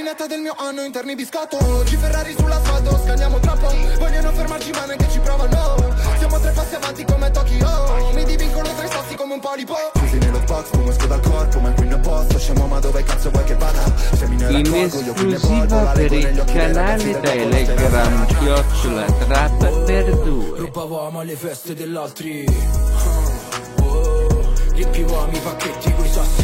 macchinetta del mio anno, interni biscotto. Ferrari sull'asfalto, scanniamo troppo. Vogliono fermarci ma neanche ci provano. Siamo 3 passi avanti come Tokyo. Mi divincono 3 sassi come un polipo. Chiusi nello box, come esco dal corpo. Ma qui ne posso, scemo ma dove cazzo vuoi che vada? In esclusiva per il canale Telegram @Trap per 2. Rubavamo alle feste dell'altri. Riempivamo i pacchetti coi sassi.